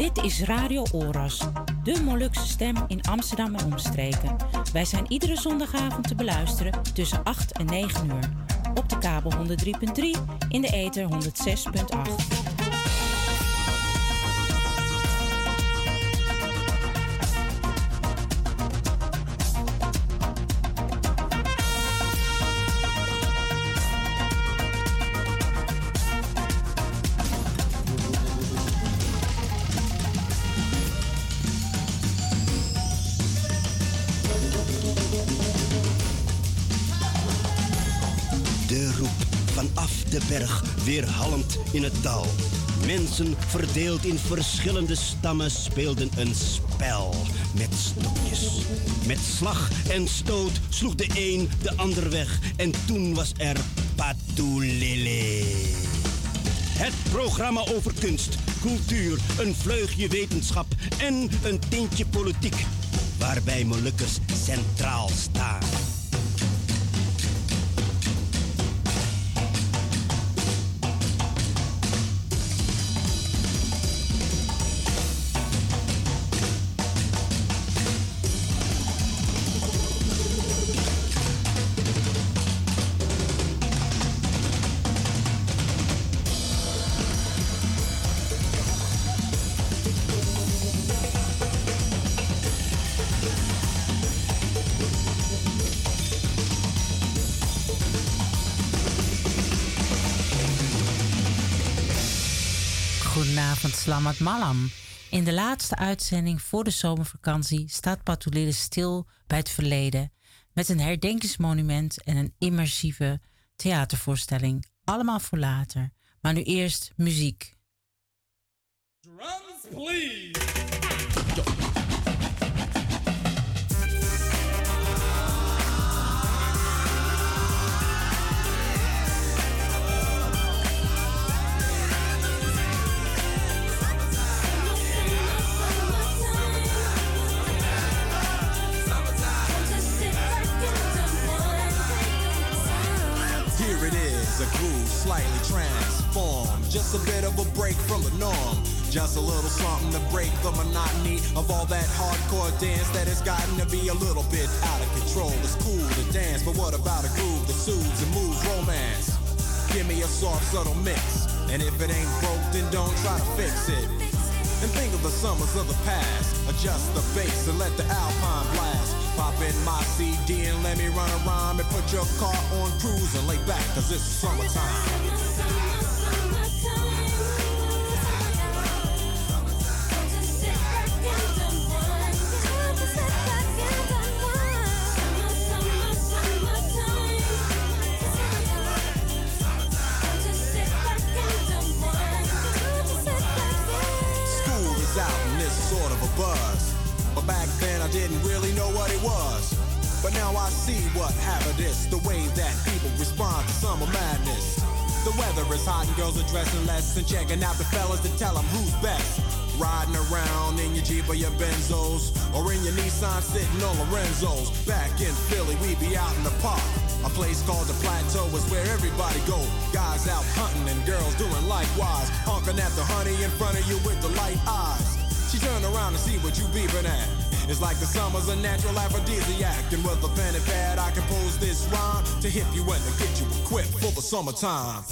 Dit is Radio Oras, de Molukse stem in Amsterdam en omstreken. Wij zijn iedere zondagavond te beluisteren tussen 8 en 9 uur. Op de kabel 103.3, in de ether 106.8. De berg weerhalmend in het dal. Mensen verdeeld in verschillende stammen speelden een spel met stokjes. Met slag en stoot sloeg de een de ander weg en toen was er Patulele. Het programma over kunst, cultuur, een vleugje wetenschap en een tintje politiek, waarbij Molukkers centraal staan. Goedenavond, Slamat Malam. In de laatste uitzending voor de zomervakantie staat Patulele stil bij het verleden met een herdenkingsmonument en een immersieve theatervoorstelling. Allemaal voor later. Maar nu eerst muziek. Drums, please. A groove slightly transformed, just a bit of a break from the norm, just a little something to break the monotony of all that hardcore dance that has gotten to be a little bit out of control. It's cool to dance, but what about a groove that soothes and moves romance? Give me a soft, subtle mix, and if it ain't broke, then don't try to fix it. And think of the summers of the past, adjust the bass and let the alpine blast. Pop in my CD and let me run around and put your car on cruise and lay back, cause it's summertime. School is out and it's sort of a buzz. But back then I didn't really know what it was. But now I see what happened is the way that people respond to summer madness. The weather is hot and girls are dressing less and checking out the fellas to tell them who's best. Riding around in your Jeep or your Benzos, or in your Nissan sitting on Lorenzo's. Back in Philly we be out in the park. A place called the Plateau is where everybody go. Guys out hunting and girls doing likewise. Honking at the honey in front of you with the light eyes. She turn around and see what you beeping at. It's like the summer's a natural aphrodisiac. And with a pen and pad I compose this rhyme to hip you and to get you equipped for the summertime.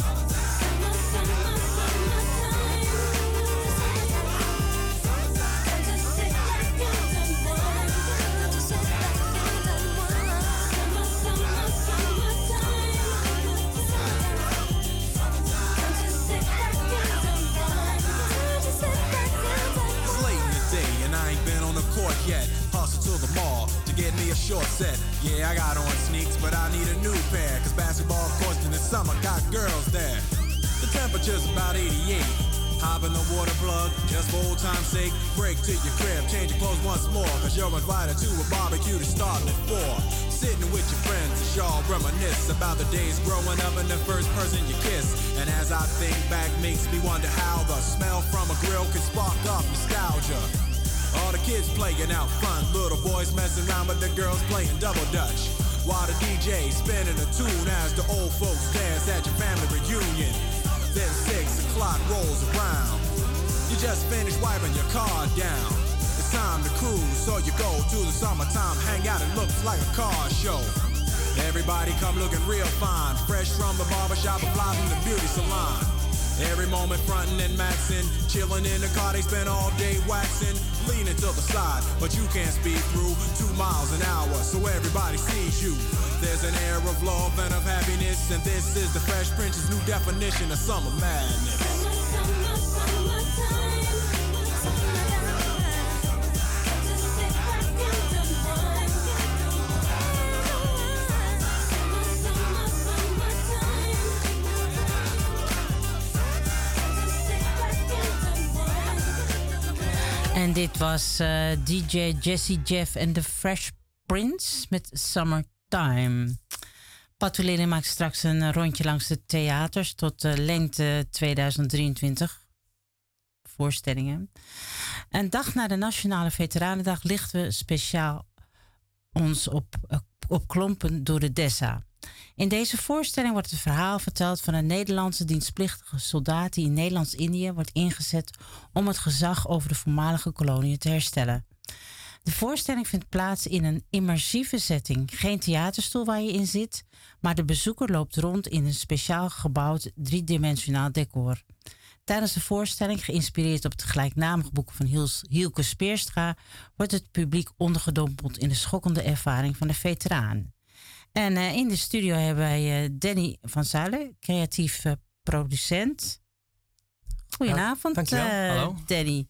Yet. Hustle to the mall to get me a short set. Yeah, I got on sneaks, but I need a new pair. Cause basketball courts in the summer got girls there. The temperature's about 88. Hop in the water plug, just for old time's sake. Break to your crib, change your clothes once more. Cause you're invited to a barbecue to start at 4. Sitting with your friends as y'all reminisce about the days growing up and the first person you kiss. And as I think back, makes me wonder how the smell from a grill can spark up nostalgia. All the kids playing out front, little boys messing around with the girls playing double dutch. While the DJ spinning a tune as the old folks dance at your family reunion. Then 6 o'clock rolls around. You just finished wiping your car down. It's time to cruise, so you go to the summertime hangout. It looks like a car show. Everybody come looking real fine, fresh from the barbershop and fly from the beauty salon. Every moment frontin' and maxin', chillin' in the car, they spend all day waxin', leaning to the side, but you can't speed through 2 miles an hour, so everybody sees you. There's an air of love and of happiness, and this is the Fresh Prince's new definition of summer madness. En dit was DJ Jesse Jeff en The Fresh Prince met Summertime. Patulele maakt straks een rondje langs de theaters tot lengte 2023. Voorstellingen. Een dag na de Nationale Veteranendag lichten we speciaal ons op klompen door de Dessa. In deze voorstelling wordt het verhaal verteld van een Nederlandse dienstplichtige soldaat die in Nederlands-Indië wordt ingezet om het gezag over de voormalige koloniën te herstellen. De voorstelling vindt plaats in een immersieve setting. Geen theaterstoel waar je in zit, maar de bezoeker loopt rond in een speciaal gebouwd driedimensionaal decor. Tijdens de voorstelling, geïnspireerd op het gelijknamige boek van Hielke Speerstra, wordt het publiek ondergedompeld in de schokkende ervaring van de veteraan. En in de studio hebben wij Danny van Zuilen, creatief producent. Goedenavond, Hallo. Danny.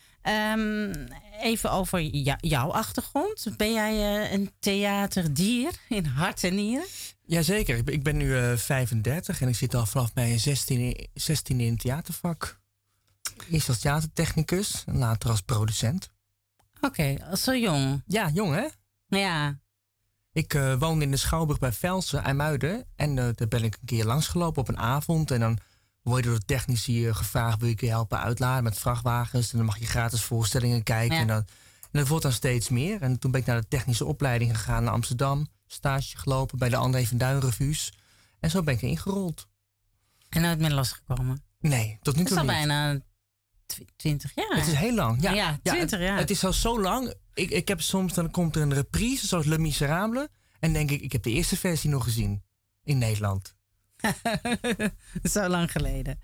Even over jouw achtergrond. Ben jij een theaterdier in hart en nieren? Jazeker, ik ben nu 35 en ik zit al vanaf mijn 16 in het theatervak. Eerst als theatertechnicus en later als producent. Oké, zo jong. Ja, jong hè? Ja. Ik woonde in de Schouwburg bij Velsen, IJmuiden. En daar ben ik een keer langsgelopen op een avond. En dan word je door de technici gevraagd, wil je je helpen uitladen met vrachtwagens? En dan mag je gratis voorstellingen kijken. Ja. En dat wordt dan steeds meer. En toen ben ik naar de technische opleiding gegaan naar Amsterdam. Stage gelopen bij de André van Duin revues. En zo ben ik erin gerold. En nooit meer losgekomen? Nee, tot nu toe niet. Dat is al bijna 20 jaar. Het is heel lang. Ja, 20 jaar. Het is al zo lang. Ik heb soms, dan komt er een reprise, zoals Les Miserables. En denk ik heb de eerste versie nog gezien. In Nederland. Zo lang geleden.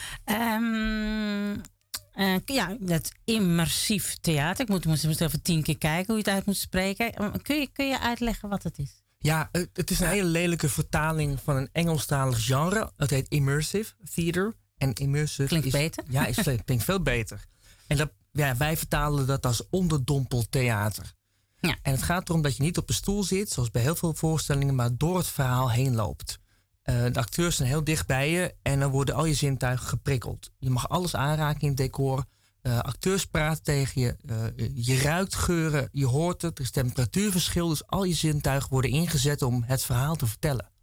Dat immersief theater. Ik moest even 10 keer kijken hoe je het uit moet spreken. Kun je uitleggen wat het is? Ja, het is een hele lelijke vertaling van een Engelstalig genre. Het heet immersive theater. En immersive klinkt beter. Ja, klinkt veel beter. En wij vertalen dat als onderdompeld theater. Ja. En het gaat erom dat je niet op de stoel zit, zoals bij heel veel voorstellingen, maar door het verhaal heen loopt. De acteurs zijn heel dicht bij je en dan worden al je zintuigen geprikkeld. Je mag alles aanraken in het decor. Acteurs praten tegen je. Je ruikt geuren, je hoort het. Er is temperatuurverschil, dus al je zintuigen worden ingezet om het verhaal te vertellen.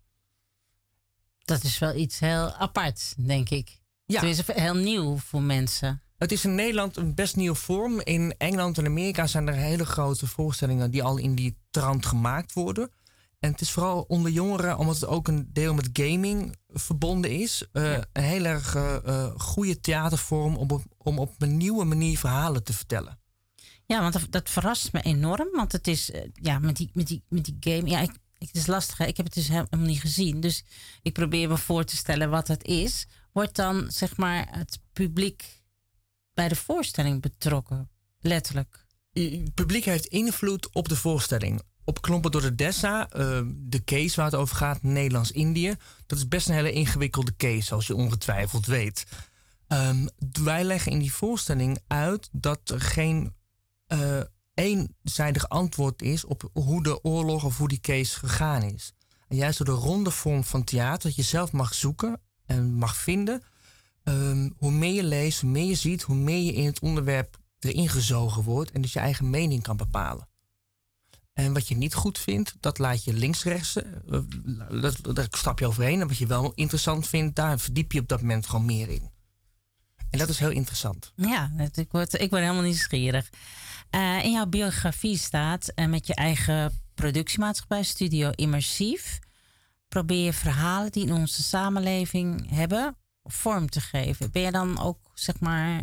Dat is wel iets heel apart, denk ik. Ja. Het is heel nieuw voor mensen. Het is in Nederland een best nieuwe vorm. In Engeland en Amerika zijn er hele grote voorstellingen die al in die trant gemaakt worden. En het is vooral onder jongeren, omdat het ook een deel met gaming verbonden is. Een heel erg goede theatervorm om op een nieuwe manier verhalen te vertellen. Ja, want dat verrast me enorm. Want het is, met die game... Ja, het is lastig, hè? Ik heb het dus helemaal niet gezien. Dus ik probeer me voor te stellen wat het is. Wordt dan, zeg maar, het publiek bij de voorstelling betrokken? Letterlijk. Het publiek heeft invloed op de voorstelling. Op Klompen door de Dessa, de case waar het over gaat, Nederlands-Indië. Dat is best een hele ingewikkelde case, zoals je ongetwijfeld weet. Wij leggen in die voorstelling uit dat er geen eenzijdig antwoord is op hoe de oorlog of hoe die case gegaan is. En juist door de ronde vorm van theater, dat je zelf mag zoeken en mag vinden. Hoe meer je leest, hoe meer je ziet, hoe meer je in het onderwerp erin gezogen wordt en dus je eigen mening kan bepalen. En wat je niet goed vindt, dat laat je links-rechts, daar stap je overheen. En wat je wel interessant vindt, daar verdiep je op dat moment gewoon meer in. En dat is heel interessant. Ja, ik word helemaal nieuwsgierig. In jouw biografie staat, met je eigen productiemaatschappij, Studio Immersief, probeer je verhalen die in onze samenleving hebben vorm te geven. Ben je dan ook, zeg maar,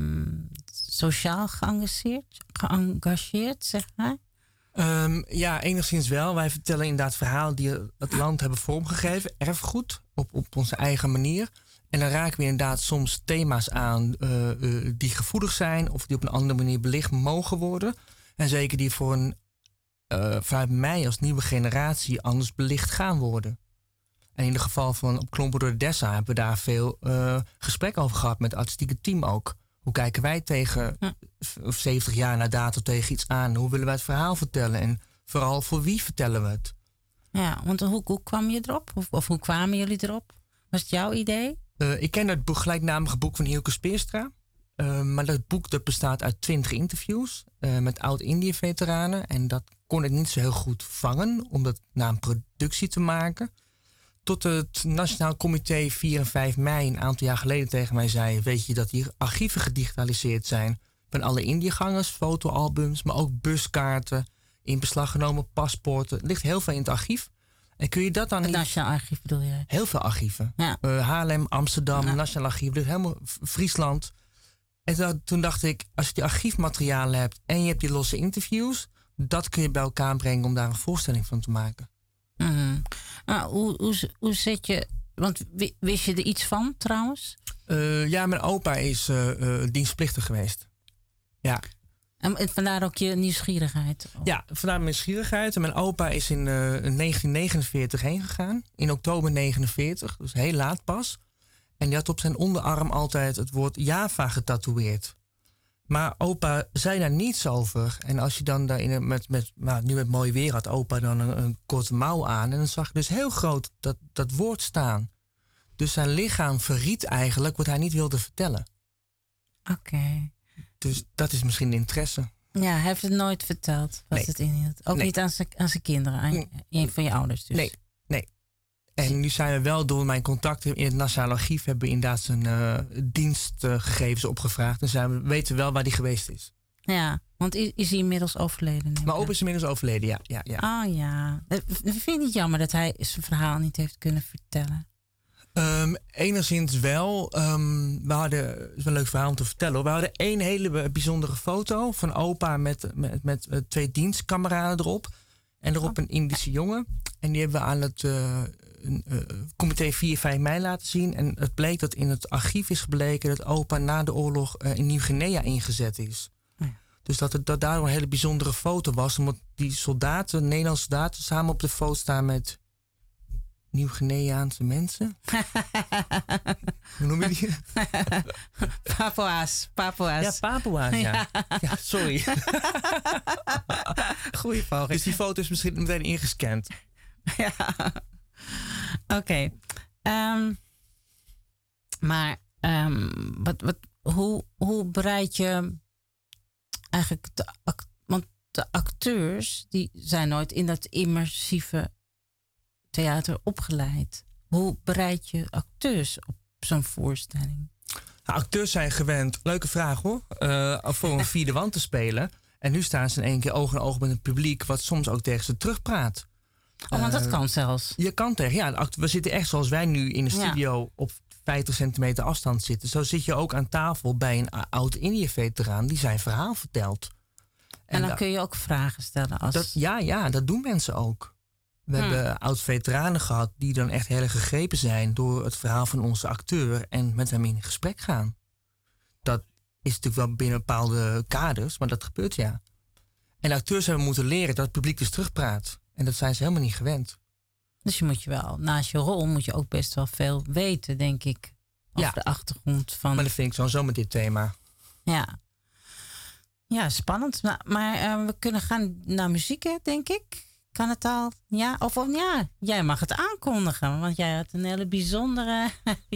sociaal geëngageerd, zeg maar? Ja, enigszins wel. Wij vertellen inderdaad verhalen die het land hebben vormgegeven. Erfgoed, op onze eigen manier. En dan raken we inderdaad soms thema's aan die gevoelig zijn... of die op een andere manier belicht mogen worden. En zeker die vanuit mij als nieuwe generatie anders belicht gaan worden. En in het geval van Op Klompen door de Dessa... hebben we daar veel gesprek over gehad met het artistieke team ook. Hoe kijken wij tegen 70 jaar na dato tegen iets aan? Hoe willen wij het verhaal vertellen? En vooral voor wie vertellen we het? Ja, want hoe kwam je erop? Of hoe kwamen jullie erop? Was het jouw idee? Ik ken het gelijknamige boek van Hielke Speerstra. Maar dat boek dat bestaat uit 20 interviews met oud-Indië-veteranen. En dat kon ik niet zo heel goed vangen om dat naar een productie te maken. Tot het Nationaal Comité 4 en 5 mei een aantal jaar geleden tegen mij zei... weet je dat hier archieven gedigitaliseerd zijn van alle Indiëgangers, fotoalbums... maar ook buskaarten, in beslag genomen paspoorten. Er ligt heel veel in het archief. En kun je dat dan het Nationaal Archief bedoel je? Heel veel archieven. Ja. Haarlem, Amsterdam, Nationaal Archief, dus helemaal Friesland. En toen dacht ik, als je die archiefmaterialen hebt en je hebt die losse interviews... dat kun je bij elkaar brengen om daar een voorstelling van te maken. Mm-hmm. Hoe zit je... Want wist je er iets van trouwens? Ja, mijn opa is dienstplichtig geweest. Ja. En vandaar ook je nieuwsgierigheid? Ja, vandaar mijn nieuwsgierigheid. En mijn opa is in 1949 heen gegaan. In oktober 49, dus heel laat pas. En die had op zijn onderarm altijd het woord Java getatoeëerd. Maar opa zei daar niets over. En als je dan daar nu met mooi weer had opa dan een korte mouw aan. En dan zag je dus heel groot dat woord staan. Dus zijn lichaam verried eigenlijk wat hij niet wilde vertellen. Oké. Dus dat is misschien de interesse. Ja, hij heeft het nooit verteld wat het inhield. Ook niet aan zijn kinderen, aan een van je ouders dus. Nee. En nu zijn we wel door mijn contacten in het Nationaal Archief... hebben we inderdaad zijn dienstgegevens opgevraagd. En weten wel waar hij geweest is. Ja, want is hij inmiddels overleden? Mijn opa is inmiddels overleden, ja. Oh ja. Vind je niet jammer dat hij zijn verhaal niet heeft kunnen vertellen? Enigszins wel. We hadden, het is wel een leuk verhaal om te vertellen. We hadden één hele bijzondere foto van opa met 2 dienstkameraden erop. En erop een Indische jongen. En die hebben we aan het comité 4, 5 mei laten zien. En het bleek dat in het archief is gebleken dat opa na de oorlog in Nieuw-Guinea ingezet is. Ja. Dus dat daardoor een hele bijzondere foto was. Omdat die soldaten, Nederlandse soldaten, samen op de foto staan met Nieuw-Guineaanse mensen. Hoe noem je die? Papua's. Ja, Papua's, ja. Ja, sorry. Goeie poging. Dus die foto is misschien meteen ingescand. Ja. Oké. Maar hoe bereid je eigenlijk want de acteurs die zijn nooit in dat immersieve theater opgeleid. Hoe bereid je acteurs op zo'n voorstelling? Nou, acteurs zijn gewend, leuke vraag hoor, voor een vierde wand te spelen. En nu staan ze in één keer oog in oog met het publiek, wat soms ook tegen ze terugpraat. Oh, want dat kan zelfs. Je kan tegen, ja. We zitten echt zoals wij nu in de studio op 50 centimeter afstand zitten. Zo zit je ook aan tafel bij een oud-Indië-veteraan die zijn verhaal vertelt. En dan kun je ook vragen stellen. Dat doen mensen ook. We hebben oud-veteranen gehad die dan echt heel erg gegrepen zijn door het verhaal van onze acteur en met hem in gesprek gaan. Dat is natuurlijk wel binnen bepaalde kaders, maar dat gebeurt ja. En de acteurs hebben moeten leren dat het publiek dus terugpraat. En dat zijn ze helemaal niet gewend. Dus je moet je wel, naast je rol moet je ook best wel veel weten, denk ik. Over de achtergrond van. Maar dat vind ik sowieso met dit thema. Ja. Ja, spannend. Maar we kunnen gaan naar muziek, denk ik. Kan het al? Ja? Of ja, jij mag het aankondigen. Want jij had een hele bijzondere.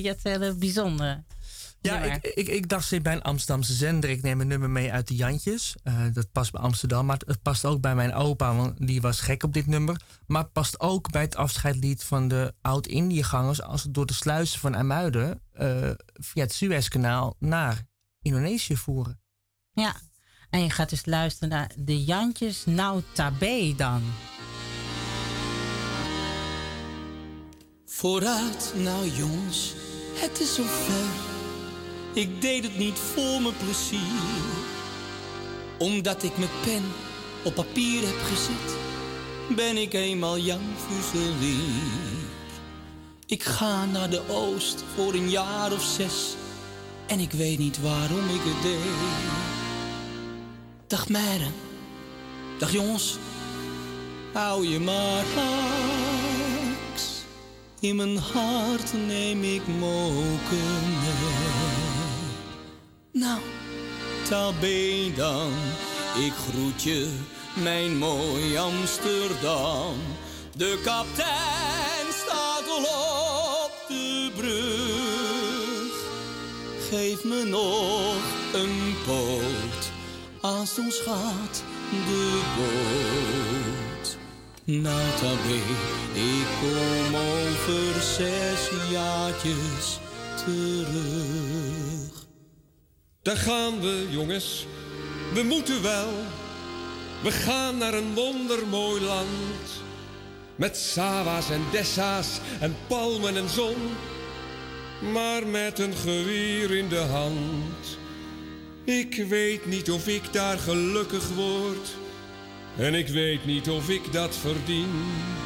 Ja, ik dacht bij een Amsterdamse zender. Ik neem een nummer mee uit de Jantjes. Dat past bij Amsterdam. Maar het past ook bij mijn opa. Want die was gek op dit nummer. Maar het past ook bij het afscheidlied van de oud-Indiëgangers. Als het door de sluizen van IJmuiden via het Suezkanaal naar Indonesië voeren. Ja, en je gaat dus luisteren naar de Jantjes. Nou tabé dan. Vooruit nou jongens, Het is zover. Ik deed het niet voor mijn plezier. Omdat ik mijn pen op papier heb gezet, ben ik eenmaal Jan Fuselier. Ik ga naar de Oost voor een jaar of 6 en ik weet niet waarom ik het deed. Dag meiden, dag jongens, hou je maar haaks. In mijn hart neem ik moken mee. Nou, daar ben je dan, ik groet je, mijn mooi Amsterdam. De kapitein staat al op de brug. Geef me nog een poot, als ons gaat de boot. Nou, tabé, ik kom over 6 jaartjes terug. Daar gaan we, jongens. We moeten wel. We gaan naar een wondermooi land. Met Sawa's en Dessa's en palmen en zon. Maar met een geweer in de hand. Ik weet niet of ik daar gelukkig word. En ik weet niet of ik dat verdien.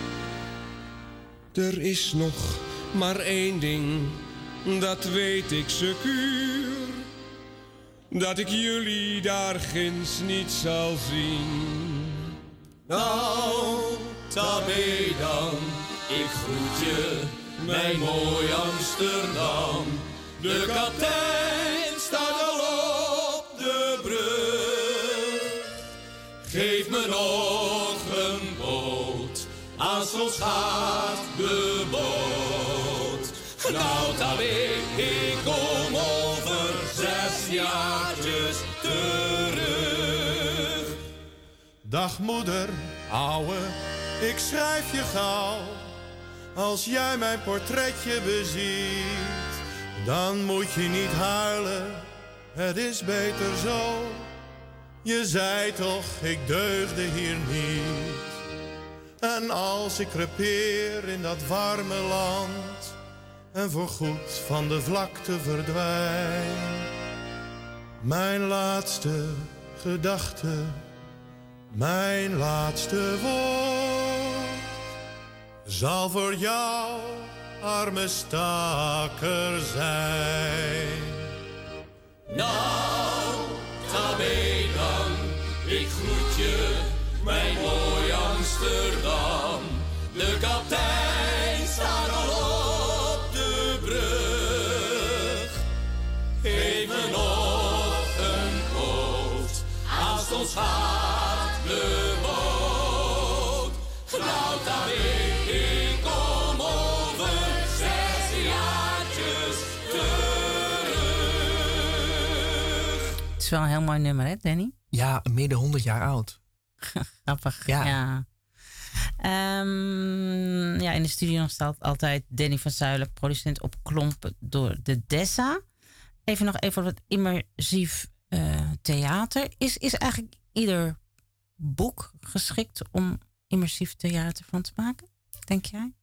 Er is nog maar één ding, dat weet ik secuur. Dat ik jullie daar ginds niet zal zien. Nou, tabé dan, ik groet je, mijn mooi Amsterdam. De kapitein staat al op de brug. Geef me nog een boot, als ons gaat de boot. Nou, tabé, ik kom over 6 jaartjes terug. Dag moeder, ouwe, ik schrijf je gauw. Als jij mijn portretje beziet, dan moet je niet huilen, het is beter zo. Je zei toch, ik deugde hier niet. En als ik crepeer in dat warme land en voorgoed van de vlakte verdwijn, mijn laatste gedachte, mijn laatste woord zal voor jou, arme stakker, zijn. Nou, tabé dan, ik groet je, mijn mooi Amsterdam. De kapitein staat al op de brug. Geef me nog een poot, als ons gaat de boot. Nou, tabé, ik kom over 6 jaartjes terug. Het is wel een heel mooi nummer, hè, Danny? Ja, meer dan 100 jaar oud. Grappig, ja. In de studio staat altijd Danny van Zuilen, producent op klompen door de Dessa. Even wat immersief theater. Is eigenlijk ieder boek geschikt om immersief theater van te maken? Denk jij?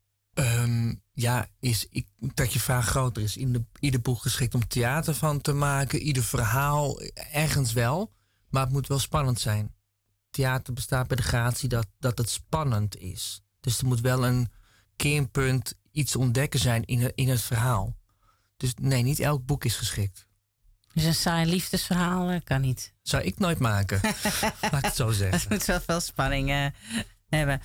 Dat je vraag groter is. Ieder boek geschikt om theater van te maken. Ieder verhaal, ergens wel. Maar het moet wel spannend zijn. Theater bestaat bij de gratie dat het spannend is. Dus er moet wel een keerpunt, iets ontdekken zijn in het verhaal. Dus nee, niet elk boek is geschikt. Dus een saai liefdesverhaal kan niet. Zou ik nooit maken. Laat ik het zo zeggen. Het moet wel veel spanning hebben.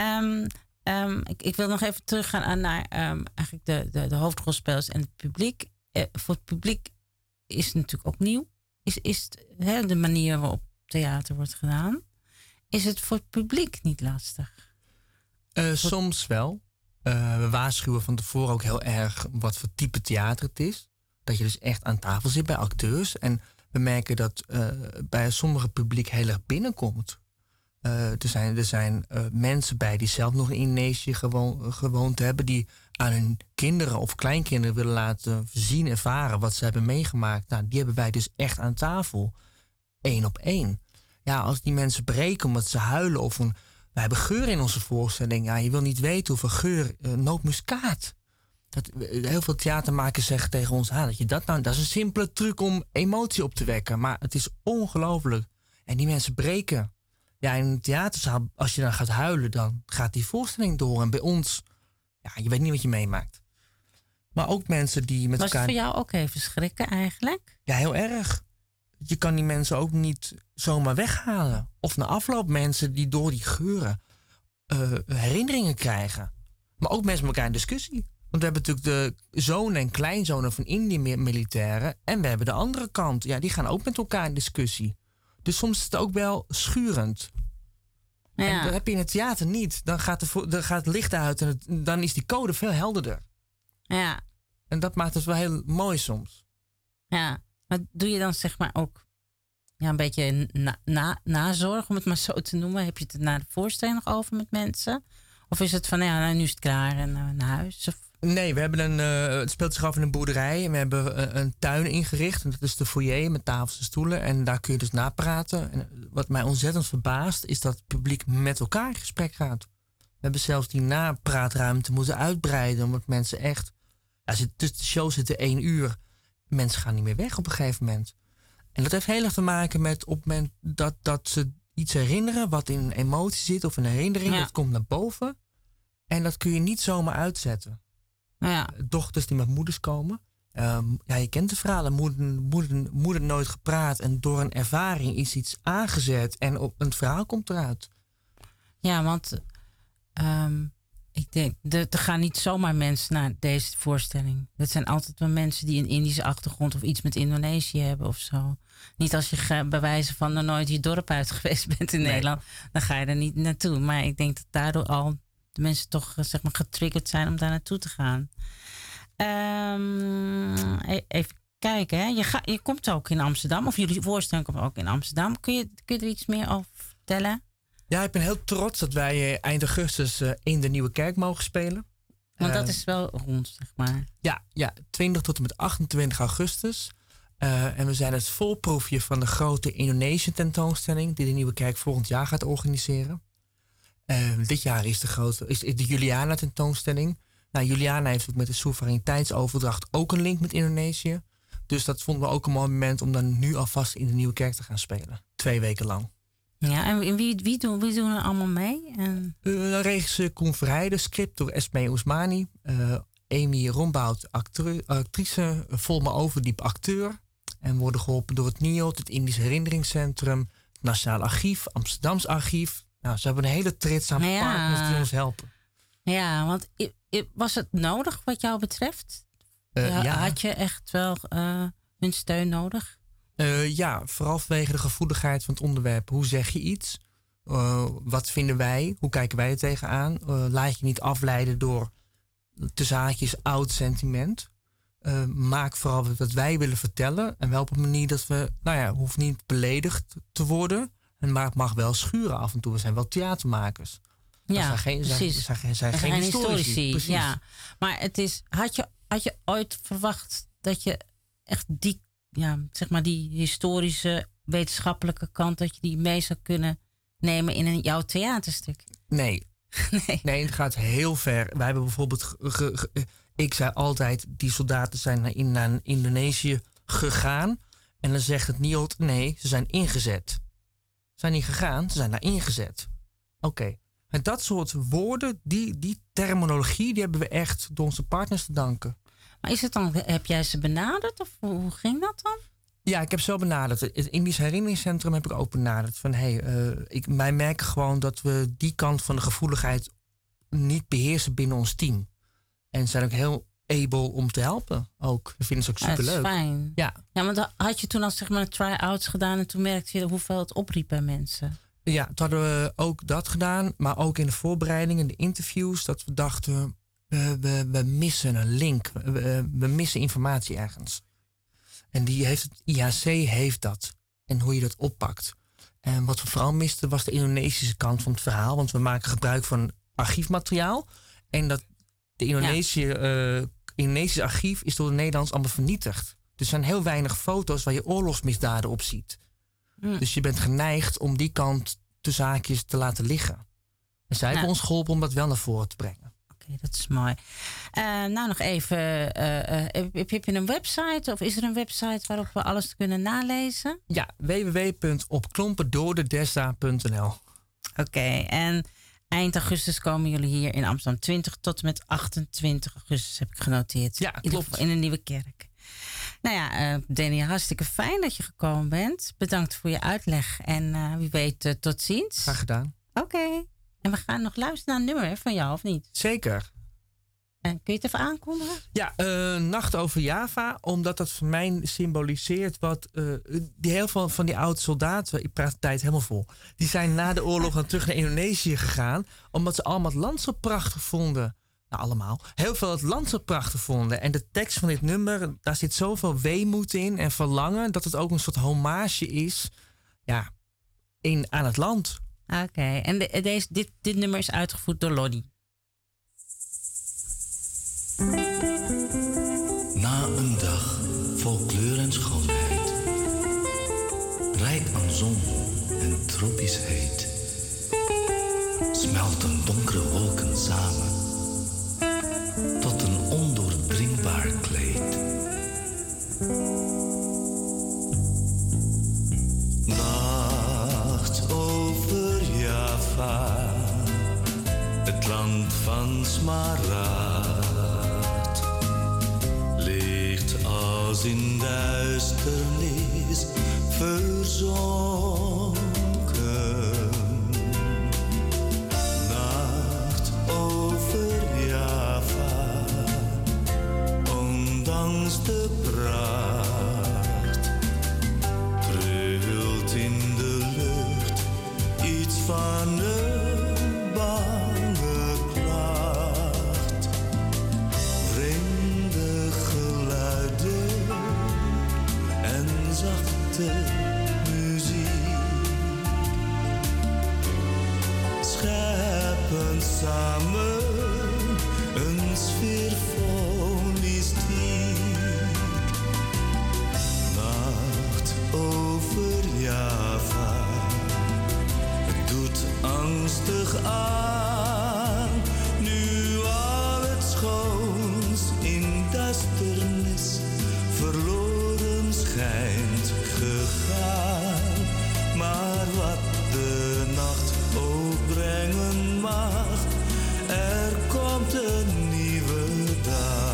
Ik wil nog even teruggaan naar eigenlijk de hoofdrolspelers en het publiek. Voor het publiek is het natuurlijk ook nieuw. Is de manier waarop theater wordt gedaan. Is het voor het publiek niet lastig? Soms wel. We waarschuwen van tevoren ook heel erg wat voor type theater het is. Dat je dus echt aan tafel zit bij acteurs. En we merken dat bij sommige publiek heel erg binnenkomt. Er zijn mensen bij die zelf nog in Indonesië gewoond hebben. Die aan hun kinderen of kleinkinderen willen laten zien, ervaren wat ze hebben meegemaakt. Nou, die hebben wij dus echt aan tafel. 1 op 1. Ja, als die mensen breken omdat ze huilen of we hebben geur in onze voorstelling. Ja, je wil niet weten hoeveel geur, nootmuskaat. Heel veel theatermakers zeggen tegen ons... dat je dat is een simpele truc om emotie op te wekken. Maar het is ongelooflijk. En die mensen breken. Ja, in een theaterzaal, als je dan gaat huilen... dan gaat die voorstelling door. En bij ons, je weet niet wat je meemaakt. Maar ook mensen die met elkaar... Was het voor jou ook even schrikken eigenlijk? Ja, heel erg. Je kan die mensen ook niet zomaar weghalen. Of na afloop mensen die door die geuren herinneringen krijgen. Maar ook mensen met elkaar in discussie. Want we hebben natuurlijk de zonen en kleinzonen van Indië-militairen. En we hebben de andere kant. Ja, die gaan ook met elkaar in discussie. Dus soms is het ook wel schurend. Ja. En dat heb je in het theater niet. Dan gaat het licht uit en dan is die code veel helderder. Ja. En dat maakt het wel heel mooi soms. Ja, maar doe je dan zeg maar ook een beetje nazorg, om het maar zo te noemen? Heb je het na de voorstelling nog over met mensen? Of is het van, nu is het klaar en naar huis? Of? Nee, we hebben het speelt zich af in een boerderij. En we hebben een tuin ingericht. En dat is de foyer met tafels en stoelen. En daar kun je dus napraten. En wat mij ontzettend verbaast, is dat het publiek met elkaar in gesprek gaat. We hebben zelfs die napraatruimte moeten uitbreiden. Omdat mensen echt... tussen de show zitten 1 uur. Mensen gaan niet meer weg op een gegeven moment. En dat heeft heel erg te maken met op het moment dat ze iets herinneren... wat in een emotie zit of een herinnering, dat komt naar boven. En dat kun je niet zomaar uitzetten. Ja. Dochters die met moeders komen. Je kent de verhalen. Moeder nooit gepraat. En door een ervaring is iets aangezet. En op een verhaal komt eruit. Ja, want ik denk, er gaan niet zomaar mensen naar deze voorstelling. Dat zijn altijd wel mensen die een Indische achtergrond of iets met Indonesië hebben of zo. Niet als je bij wijze van nog nooit je dorp uit geweest bent in Nederland. Dan ga je er niet naartoe. Maar ik denk dat daardoor al de mensen toch getriggerd zijn om daar naartoe te gaan. Even kijken. Hè. Je komt ook in Amsterdam. Of jullie voorstelling komt ook in Amsterdam. Kun je er iets meer over vertellen? Ja, ik ben heel trots dat wij eind augustus in de Nieuwe Kerk mogen spelen. Want dat is wel rond, zeg maar. Ja, 20 tot en met 28 augustus. En we zijn het volproefje van de grote Indonesische tentoonstelling... die de Nieuwe Kerk volgend jaar gaat organiseren. Dit jaar is de Juliana tentoonstelling. Nou, Juliana heeft ook met de soevereiniteitsoverdracht ook een link met Indonesië. Dus dat vonden we ook een mooi moment om dan nu alvast in de Nieuwe Kerk te gaan spelen. 2 weken lang. Ja, en wie doen er allemaal mee? Regisseur Koen Verheijden, script door Esme Ousmani. Amy Rombout, actrice. Volma Overdiep, acteur. En worden geholpen door het NIOD, het Indisch Herinneringscentrum... het Nationaal Archief, Amsterdams Archief. Nou, ze hebben een hele trits aan partners die ons helpen. Ja, want was het nodig wat jou betreft? Had je echt wel hun steun nodig? Ja, vooral vanwege de gevoeligheid van het onderwerp. Hoe zeg je iets? Wat vinden wij? Hoe kijken wij er tegenaan? Laat je niet afleiden door tussen haakjes oud sentiment. Maak vooral wat wij willen vertellen. En wel op een manier dat we, hoeft niet beledigd te worden. Maar het mag wel schuren af en toe. We zijn wel theatermakers. Ja, precies. Zijn geen historici. Precies. Ja, maar het is, had je ooit verwacht dat je echt die historische wetenschappelijke kant, dat je die mee zou kunnen nemen in jouw theaterstuk? Nee, het gaat heel ver. Wij hebben bijvoorbeeld, ik zei altijd, die soldaten zijn naar Indonesië gegaan. En dan zegt het NIOD, nee, ze zijn ingezet. Ze zijn niet gegaan, ze zijn daar ingezet. Oké. En dat soort woorden, die terminologie, die hebben we echt door onze partners te danken. Maar is het dan, heb jij ze benaderd of hoe ging dat dan? Ja, ik heb ze wel benaderd. Het Indisch Herinneringscentrum heb ik ook benaderd. Van wij merken gewoon dat we die kant van de gevoeligheid niet beheersen binnen ons team. En zijn ook heel able om te helpen. Ook. We vinden ze ook superleuk. Dat is fijn. Ja, want had je toen al try-outs gedaan en toen merkte je hoeveel het opriep bij mensen? Ja, toen hadden we ook dat gedaan. Maar ook in de voorbereiding, in de interviews, dat we dachten, we missen een link. We missen informatie ergens. En het IHC heeft dat. En hoe je dat oppakt. En wat we vooral misten was de Indonesische kant van het verhaal. Want we maken gebruik van archiefmateriaal. En dat de Indonesische archief is door de Nederlands allemaal vernietigd. Dus er zijn heel weinig foto's waar je oorlogsmisdaden op ziet. Dus je bent geneigd om die kant de zaakjes te laten liggen. En zij hebben ons geholpen om dat wel naar voren te brengen. Oké. Oké, dat is mooi. Nou, nog even. Heb je een website? Of is er een website waarop we alles kunnen nalezen? Ja, www.opklompendoordedessa.nl. Oké, en eind augustus komen jullie hier in Amsterdam. 20 tot en met 28 augustus heb ik genoteerd. Ja, klopt. In een nieuwe kerk. Nou ja, Danny, hartstikke fijn dat je gekomen bent. Bedankt voor je uitleg. En wie weet, tot ziens. Graag gedaan. Oké. En we gaan nog luisteren naar een nummer van jou, of niet? Zeker. En kun je het even aankondigen? Ja, Nacht over Java. Omdat dat voor mij symboliseert wat... die heel veel van die oude soldaten, ik praat de tijd helemaal vol... die zijn na de oorlog dan terug naar Indonesië gegaan... omdat ze allemaal het land zo prachtig vonden. Nou, allemaal. Heel veel het land zo prachtig vonden. En de tekst van dit nummer, daar zit zoveel weemoed in en verlangen... dat het ook een soort hommage is aan het land. Oké, en dit nummer is uitgevoerd door Lodi. Na een dag vol kleur en schoonheid, rijk aan zon en tropisch heet, smelten donkere wolken samen tot een ondoordringbaar kleed. Nacht over Java, het land van smaragd, ligt als in duisternis verzonken. Nacht over Java, ondanks de pracht, trilt in de lucht iets van een bange klacht. Vreemde geluiden en zachte muziek scheppen samen een sfeer vol mystiek. Nacht over Java, het doet angstig aan, nu al het schoons in duisternis verloren schijnt gegaan. Maar wat de nacht ook brengen mag, er komt een nieuwe dag.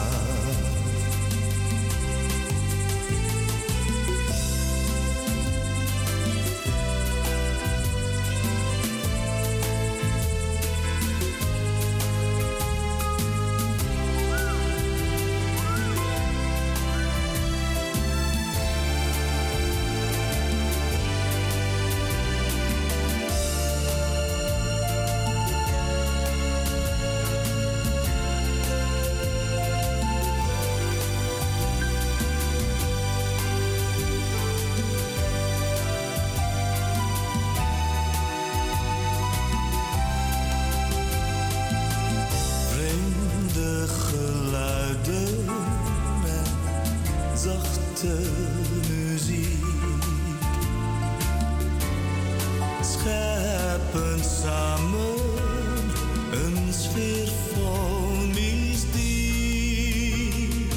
Vreemde geluiden en zachte muziek scheppen samen een sfeer vol mystiek.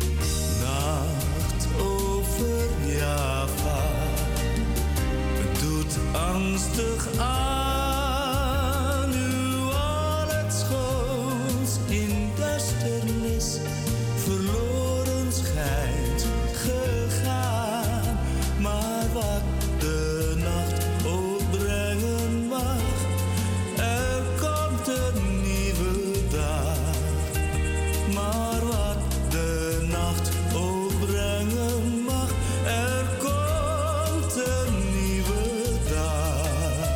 Nacht over Java, het doet angstig aan, nu al het schoons in duisternis verloren schijnt gegaan. Maar wat de nacht ook brengen mag, er komt een nieuwe dag. Maar wat de nacht ook brengen mag, er komt een nieuwe dag.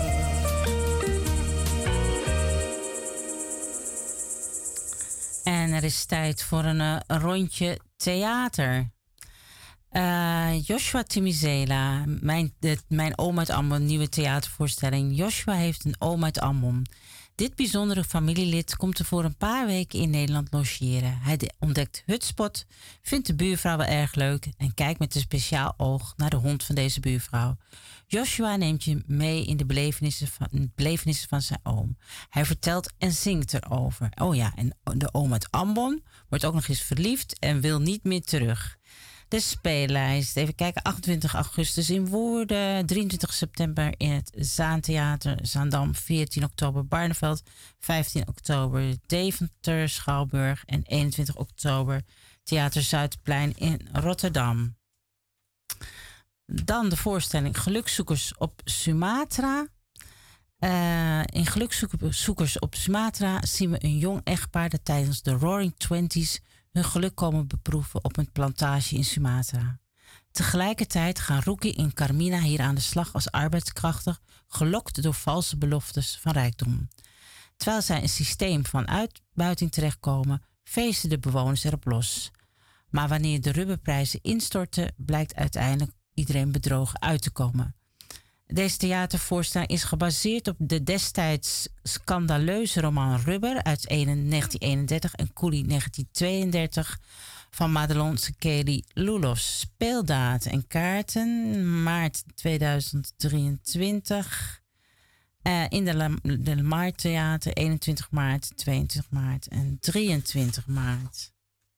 En er is tijd voor een rondje theater. Joshua Timizela, mijn oom uit Ambon, nieuwe theatervoorstelling. Joshua heeft een oom uit Ambon. Dit bijzondere familielid komt er voor een paar weken in Nederland logeren. Hij ontdekt Hutspot, vindt de buurvrouw wel erg leuk en kijkt met een speciaal oog naar de hond van deze buurvrouw. Joshua neemt je mee in de belevenissen van zijn oom. Hij vertelt en zingt erover. Oh ja, en de oom uit Ambon wordt ook nog eens verliefd en wil niet meer terug. De speellijst. Even kijken. 28 augustus in Woerden. 23 september in het Zaantheater Zaandam. 14 oktober Barneveld. 15 oktober Deventer, Schouwburg. En 21 oktober Theater Zuidplein in Rotterdam. Dan de voorstelling Gelukzoekers op Sumatra. In Gelukzoekers op Sumatra zien we een jong echtpaar dat tijdens de Roaring Twenties hun geluk komen beproeven op een plantage in Sumatra. Tegelijkertijd gaan Rookie en Carmina hier aan de slag als arbeidskrachten, gelokt door valse beloftes van rijkdom. Terwijl zij een systeem van uitbuiting terechtkomen, feesten de bewoners erop los. Maar wanneer de rubberprijzen instorten, blijkt uiteindelijk iedereen bedrogen uit te komen. Deze theatervoorstelling is gebaseerd op de destijds scandaleuze roman Rubber uit 1931 en Coolie 1932 van Madelon Sekeli Lulos. Speeldatum en kaarten maart 2023 in de Lamar Theater 21 maart, 22 maart en 23 maart.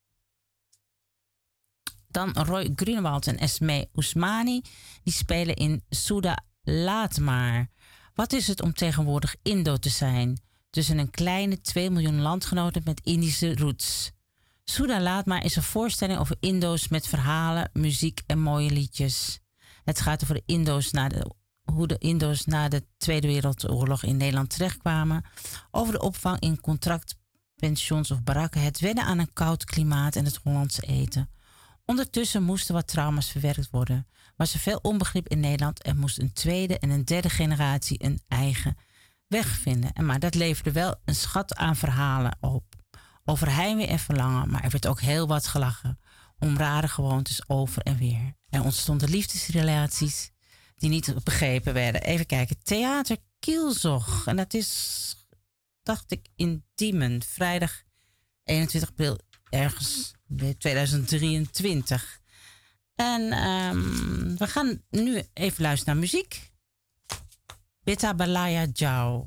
Dan Roy Grunewald en Esme Ousmani die spelen in Souda Laat maar. Wat is het om tegenwoordig Indo te zijn? Tussen een kleine 2 miljoen landgenoten met Indische roots. Souda Laat maar is een voorstelling over Indo's met verhalen, muziek en mooie liedjes. Het gaat over hoe de Indo's na de Tweede Wereldoorlog in Nederland terechtkwamen. Over de opvang in contractpensions of barakken. Het wennen aan een koud klimaat en het Hollandse eten. Ondertussen moesten wat trauma's verwerkt worden. Was er veel onbegrip in Nederland en moest een tweede en een derde generatie een eigen weg vinden. Maar dat leverde wel een schat aan verhalen op. Over heimwee en verlangen, maar er werd ook heel wat gelachen. Om rare gewoontes over en weer. Er ontstonden liefdesrelaties die niet begrepen werden. Even kijken, Theater Kielzog. En dat is, dacht ik, in Diemen. Vrijdag 21 april ergens 2023. En we gaan nu even luisteren naar muziek. Beta Balaya Jau.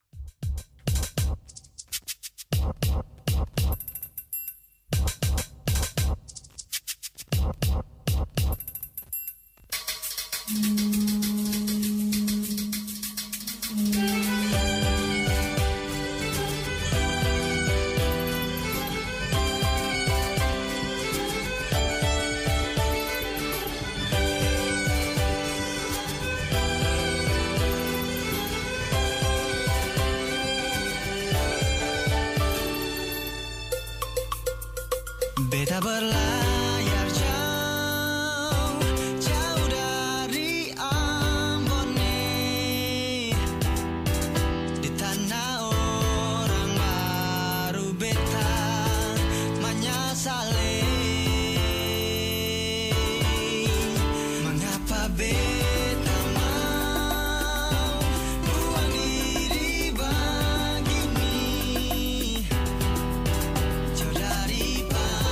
Beta berlayar jauh, jauh dari Ambon di tanah orang baru beta menyesali. Mengapa beta mau buang diri begini, jauh dari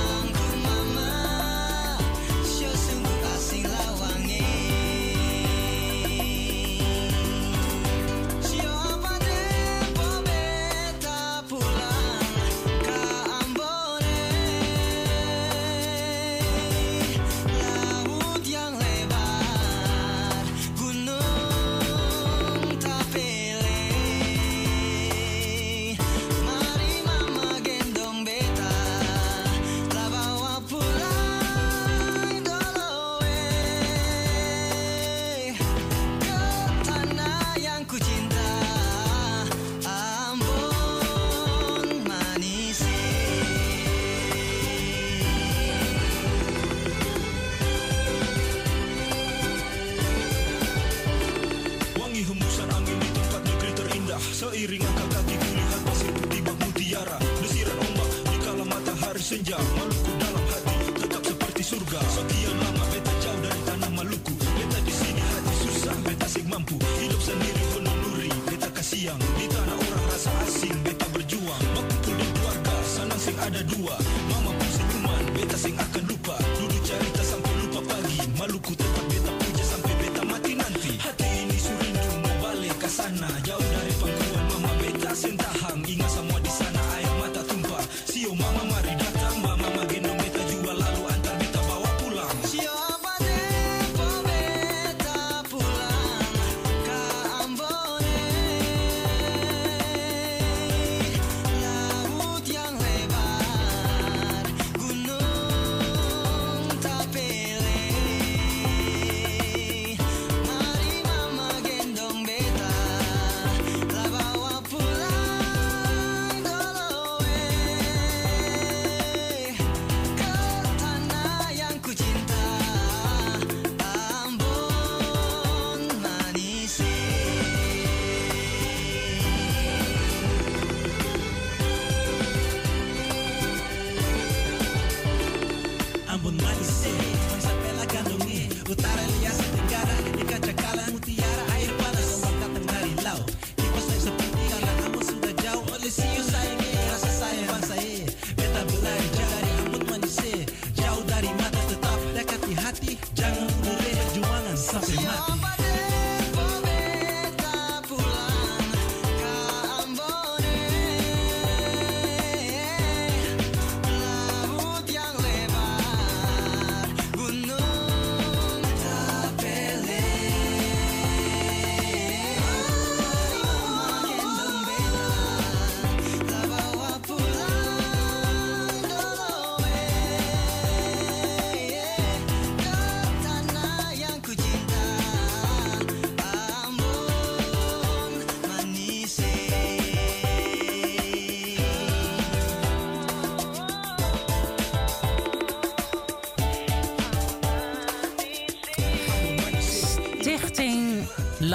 seiring angkat kaki kulihat pasir di bak mutiara, desiran ombak di kala matahari senja. Maluku dalam hati tetap seperti surga. Sekian lama beta jauh dari tanah Maluku. Beta di sini hati susah, beta sing mampu hidup sendiri penuh nuri. Beta kasiang di tanah orang rasa asing.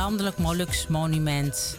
landelijk Moluks monument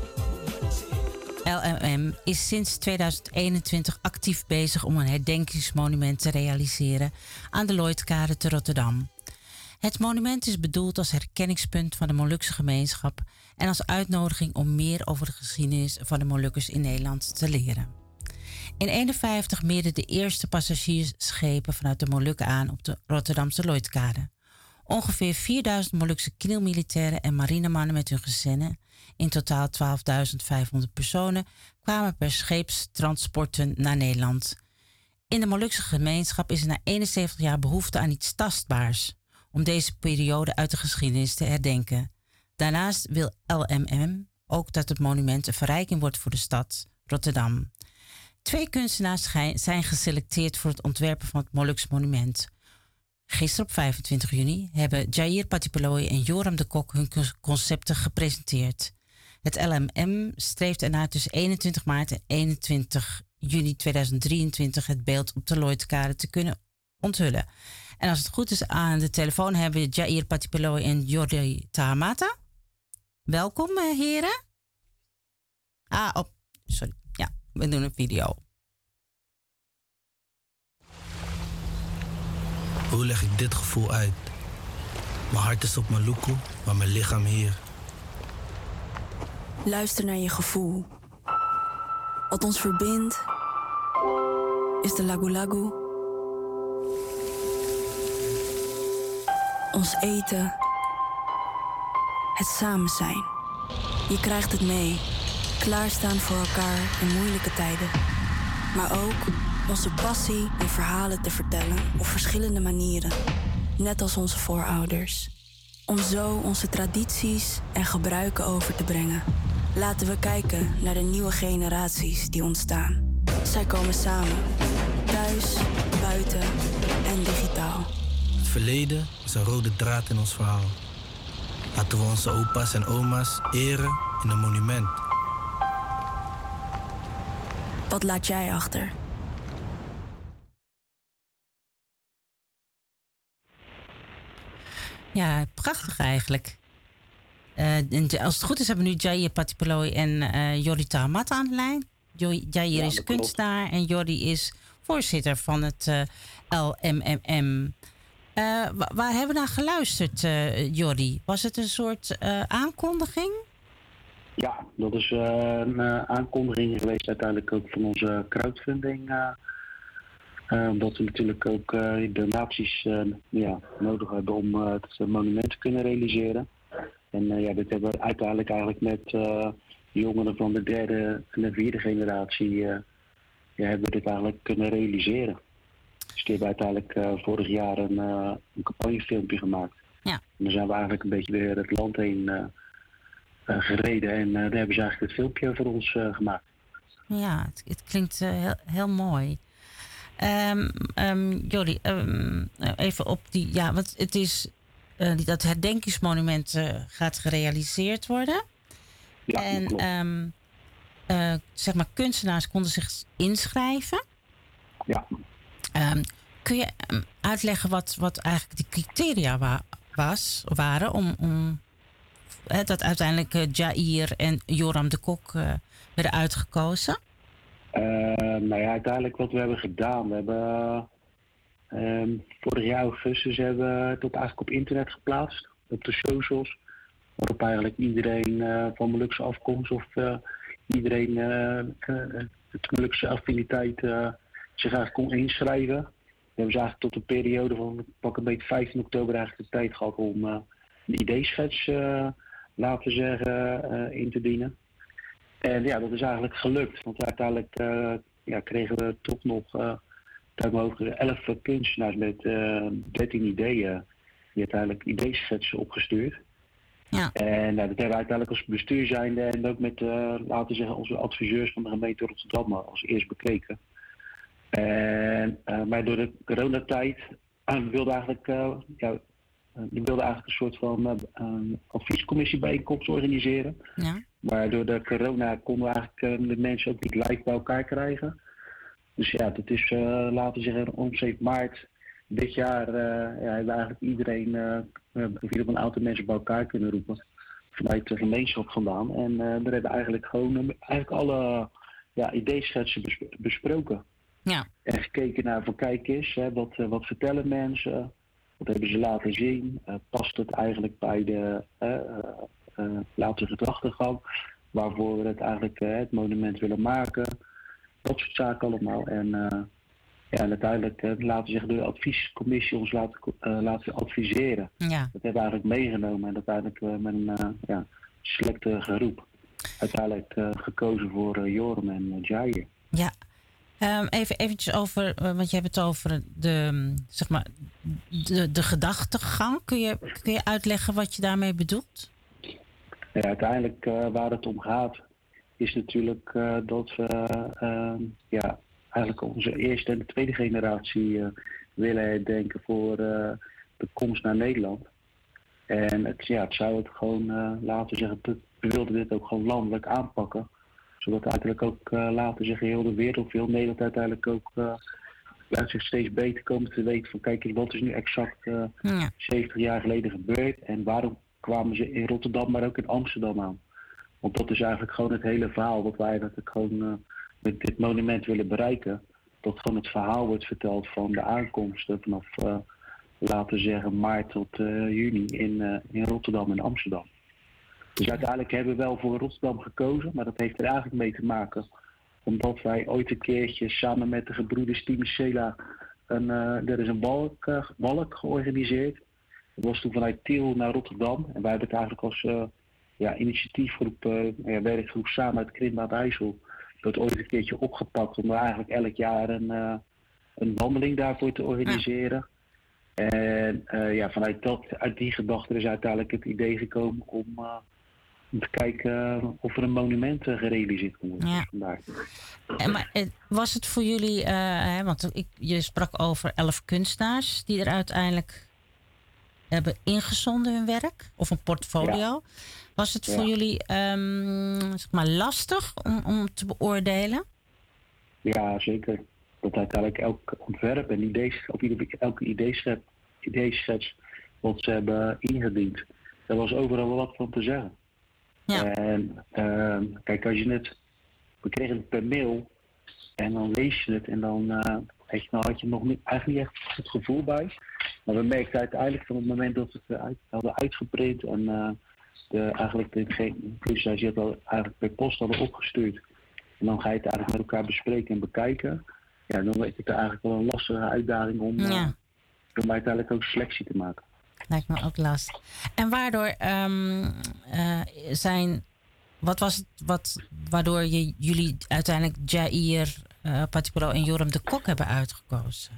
LMM is sinds 2021 actief bezig om een herdenkingsmonument te realiseren aan de Lloydkade te Rotterdam. Het monument is bedoeld als herkenningspunt van de Molukse gemeenschap en als uitnodiging om meer over de geschiedenis van de Molukkers in Nederland te leren. In 1951 meerden de eerste passagiersschepen vanuit de Molukken aan op de Rotterdamse Lloydkade. Ongeveer 4000 Molukse knielmilitairen en marinemannen met hun gezinnen, in totaal 12.500 personen, kwamen per scheepstransporten naar Nederland. In de Molukse gemeenschap is er na 71 jaar behoefte aan iets tastbaars om deze periode uit de geschiedenis te herdenken. Daarnaast wil LMM ook dat het monument een verrijking wordt voor de stad Rotterdam. 2 kunstenaars zijn geselecteerd voor het ontwerpen van het Moluks monument. Gisteren op 25 juni hebben Jair Patipoloy en Joram de Kok hun concepten gepresenteerd. Het LMM streeft ernaar tussen 21 maart en 21 juni 2023 het beeld op de Lloydkade te kunnen onthullen. En als het goed is, aan de telefoon hebben we Jair Patipoloy en Jordi Tahamata. Welkom, heren. Sorry. Ja, we doen een video. Hoe leg ik dit gevoel uit? Mijn hart is op Maluku, maar mijn lichaam hier. Luister naar je gevoel. Wat ons verbindt is de lagu-lagu. Ons eten. Het samen zijn. Je krijgt het mee. Klaarstaan voor elkaar in moeilijke tijden. Maar ook onze passie om verhalen te vertellen op verschillende manieren. Net als onze voorouders. Om zo onze tradities en gebruiken over te brengen. Laten we kijken naar de nieuwe generaties die ontstaan. Zij komen samen. Thuis, buiten en digitaal. Het verleden is een rode draad in ons verhaal. Laten we onze opa's en oma's eren in een monument. Wat laat jij achter? Ja, prachtig eigenlijk. Als het goed is hebben we nu Jair Patipoloy en Jordi Tahamata aan de lijn. Jair is kunstenaar en Jordi is voorzitter van het LMM. Waar hebben we naar geluisterd, Jordi? Was het een soort aankondiging? Ja, dat is een aankondiging geweest uiteindelijk ook van onze crowdfunding. Omdat we natuurlijk ook donaties nodig hebben om het monument te kunnen realiseren. En dit hebben we uiteindelijk met jongeren van de 3e en de 4e generatie hebben we dit eigenlijk kunnen realiseren. Dus die hebben uiteindelijk vorig jaar een campagnefilmpje gemaakt. Ja. En dan zijn we eigenlijk een beetje weer het land heen gereden en daar hebben ze eigenlijk het filmpje voor ons gemaakt. Ja, het klinkt heel mooi. Jordi, even op die... Ja, want het is... dat herdenkingsmonument gaat gerealiseerd worden. Ja, en zeg maar, kunstenaars konden zich inschrijven. Ja. Kun je uitleggen wat eigenlijk de criteria waren om dat uiteindelijk Jair en Joram de Kok werden uitgekozen? Uiteindelijk wat we hebben gedaan, we hebben vorig jaar augustus hebben we het eigenlijk op internet geplaatst, op de socials, waarop eigenlijk iedereen van Molukse afkomst of iedereen het Molukse affiniteit zich eigenlijk kon inschrijven. We hebben ze eigenlijk tot een periode van pak een beetje 15 oktober eigenlijk de tijd gehad om een ideeschets, laten we zeggen, in te dienen. En ja, dat is eigenlijk gelukt, want uiteindelijk kregen we toch nog uit mijn hoofd 11 kunstenaars met 13 ideeën die uiteindelijk ideeschetsen opgestuurd. Ja. En dat hebben we uiteindelijk als bestuur zijnde en ook met, laten we zeggen, onze adviseurs van de gemeente Rotterdam als eerst bekeken. Maar door de coronatijd wilde eigenlijk een soort van adviescommissiebijeenkomst organiseren. Ja. Maar door de corona konden we eigenlijk de mensen ook niet live bij elkaar krijgen. Dus ja, dat is, laten we zeggen, om 7 maart dit jaar hebben we eigenlijk iedereen, een aantal mensen bij elkaar kunnen roepen. vanuit de gemeenschap vandaan. En daar hebben we eigenlijk gewoon alle ideeschetsen besproken. Ja. En gekeken naar van kijk eens, hè, wat vertellen mensen, wat hebben ze laten zien, past het eigenlijk bij de later gedachtegang, waarvoor we het eigenlijk het monument willen maken, dat soort zaken allemaal. En uiteindelijk laten zich de adviescommissie ons laten adviseren. Ja. Dat hebben we eigenlijk meegenomen en uiteindelijk met een selecte groep uiteindelijk gekozen voor Joram en Jair. Ja. Even eventjes over, want je hebt het over de gedachtegang. Kun je uitleggen wat je daarmee bedoelt? Ja, uiteindelijk waar het om gaat is natuurlijk dat we eigenlijk onze eerste en de tweede generatie willen herdenken voor de komst naar Nederland. En het zou het gewoon laten zeggen, we wilden dit ook gewoon landelijk aanpakken. Zodat uiteindelijk ook laten zeggen heel de wereld, heel Nederland uiteindelijk ook zich steeds beter komen te weten van kijk, wat is nu exact 70 jaar geleden gebeurd en waarom kwamen ze in Rotterdam, maar ook in Amsterdam aan. Want dat is eigenlijk gewoon het hele verhaal wat wij natuurlijk gewoon met dit monument willen bereiken. Dat gewoon het verhaal wordt verteld van de aankomsten vanaf, laten we zeggen, maart tot juni in Rotterdam en Amsterdam. Dus uiteindelijk hebben we wel voor Rotterdam gekozen, maar dat heeft er eigenlijk mee te maken. Omdat wij ooit een keertje samen met de gebroeders Timicela er is een walk georganiseerd. Dat was toen vanuit Tiel naar Rotterdam. En wij hebben het eigenlijk als initiatiefgroep, werkgroep samen uit Krimbaat IJssel, dat ooit een keertje opgepakt om eigenlijk elk jaar een wandeling daarvoor te organiseren. Ja. En uit die gedachte is uiteindelijk het idee gekomen om te kijken of er een monument gerealiseerd kon worden. Ja. Vandaar. Maar was het voor jullie, want je sprak over 11 kunstenaars die er uiteindelijk hebben ingezonden hun werk, of een portfolio. Ja. Was het voor jullie lastig om te beoordelen? Ja, zeker. Dat uiteindelijk elk ontwerp en elke ideeschets wat ze hebben ingediend, daar was overal wel wat van te zeggen. Ja. En kijk, als je we kregen het per mail en dan lees je het en dan had je nog eigenlijk niet echt het gevoel bij. Maar we merkten uiteindelijk van het moment dat we het hadden uitgeprint en de kunstenaars die het al eigenlijk per post hadden opgestuurd. En dan ga je het eigenlijk met elkaar bespreken en bekijken. Ja, dan werd het eigenlijk wel een lastige uitdaging om uiteindelijk ook selectie te maken. Lijkt me ook lastig. En waardoor wat was het waardoor jullie uiteindelijk Jair Patipolo en Joram de Kok hebben uitgekozen?